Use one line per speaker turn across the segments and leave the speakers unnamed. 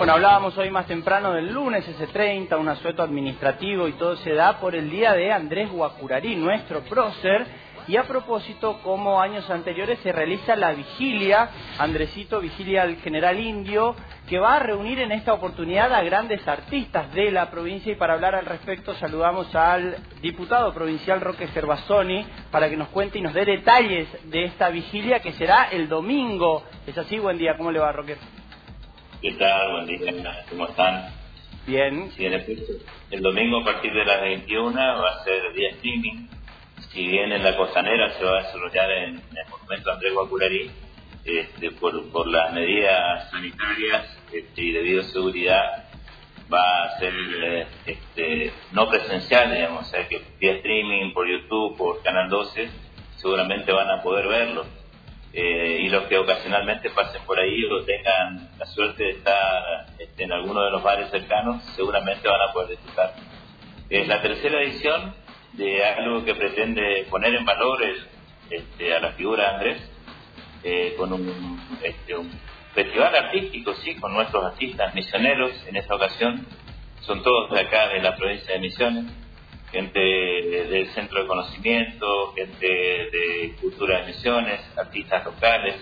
Bueno, hablábamos hoy más temprano del lunes S30, un asueto administrativo y todo se da por el día de Andrés Guacurarí, nuestro prócer. Y a propósito, como años anteriores, se realiza la vigilia, Andresito, vigilia al general Indio, que va a reunir en esta oportunidad a grandes artistas de la provincia. Y para hablar al respecto saludamos al diputado provincial Roque Gervasoni para que nos cuente y nos dé detalles de esta vigilia que será el domingo. ¿Es así? Buen día, ¿cómo le va, Roque?
¿Qué tal? Buen día, ¿cómo están?
Bien.
Sí, en efecto, el domingo a partir de las 21 va a ser día streaming. Si bien en la costanera se va a desarrollar en el monumento Andrés Guacurarí, por las medidas sanitarias y de bioseguridad, va a ser no presencial, digamos, o sea que vía streaming, por YouTube, por Canal 12, seguramente van a poder verlo. Y los que ocasionalmente pasen por ahí o tengan la suerte de estar en alguno de los bares cercanos, seguramente van a poder disfrutar. Es la tercera edición de algo que pretende poner en valor a la figura de Andrés, con un festival artístico, sí, con nuestros artistas misioneros. En esta ocasión son todos de acá, de la provincia de Misiones, gente del Centro de Conocimiento, gente de Cultura de Misiones, artistas locales,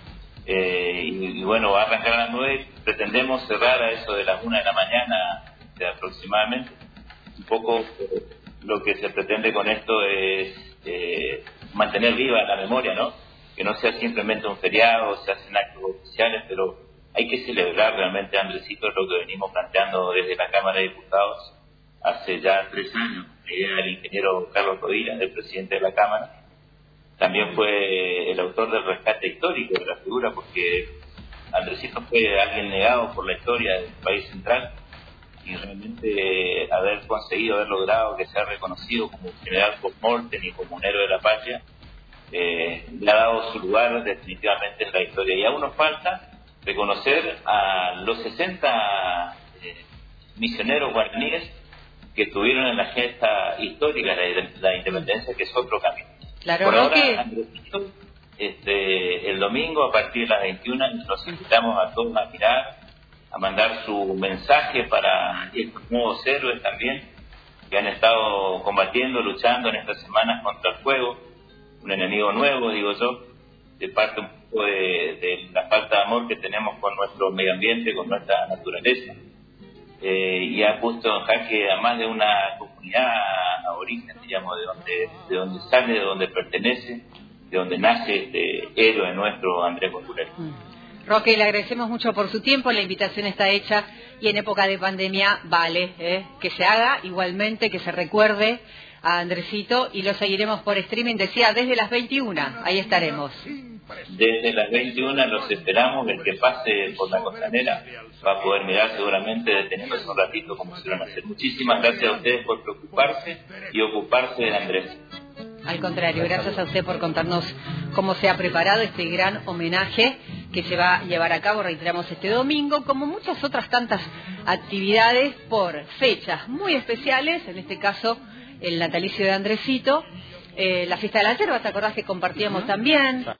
y bueno, va a arrancar a las 9, pretendemos cerrar a eso de las 1 de la mañana aproximadamente. Un poco lo que se pretende con esto es mantener viva la memoria, ¿no? Que no sea simplemente un feriado, se hacen actos oficiales, pero hay que celebrar realmente a Andresito, es lo que venimos planteando desde la Cámara de Diputados hace ya 3 años. La idea del ingeniero Carlos Rodríguez, el presidente de la Cámara, también fue el autor del rescate histórico de la figura, porque Andresito fue alguien negado por la historia del país central, y realmente haber logrado que sea reconocido como un general post-mortem y como un héroe de la patria, le ha dado su lugar definitivamente en la historia. Y aún nos falta reconocer a los 60 misioneros guaraníes que estuvieron en la gesta histórica de la independencia, que es otro camino.
Claro,
por ahora,
Roque,
Andresito, el domingo a partir de las 21 los invitamos a todos a mirar, a mandar su mensaje para estos nuevos héroes también, que han estado combatiendo, luchando en estas semanas contra el fuego, un enemigo nuevo, digo yo, de parte un poco de la falta de amor que tenemos con nuestro medio ambiente, con nuestra naturaleza. Y ha puesto en jaque a más de una comunidad aborigen, digamos, de donde sale, de donde pertenece, de donde nace este héroe nuestro, Andrés Guacurarí.
Roque, le agradecemos mucho por su tiempo, la invitación está hecha y en época de pandemia vale que se haga, igualmente que se recuerde a Andresito, y lo seguiremos por streaming, decía, desde las 21, ahí estaremos.
Desde las 21 los esperamos. El que pase por la costanera va a poder mirar seguramente deteniéndose un ratito como suelen hacer. Muchísimas gracias a ustedes por preocuparse y ocuparse de Andrés.
Al contrario, gracias a usted por contarnos cómo se ha preparado este gran homenaje que se va a llevar a cabo, reiteramos, este domingo, como muchas otras tantas actividades por fechas muy especiales, en este caso el natalicio de Andresito, la fiesta de la yerba, ¿te acordás que compartíamos también?